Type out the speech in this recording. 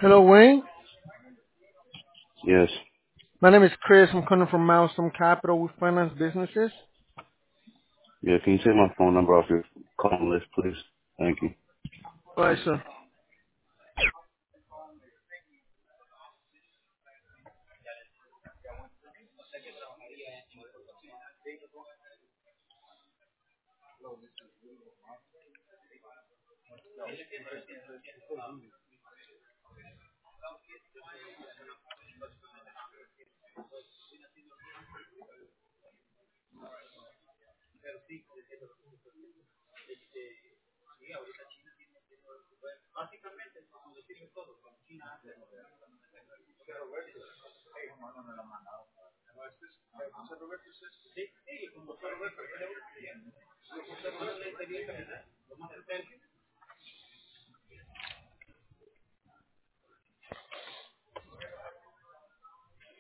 Hello, Wayne. Yes. My name is Chris. I'm calling from Milestone Capital. We finance businesses. Yeah, can you take my phone number off your calling list, please? Thank you. All right, sir.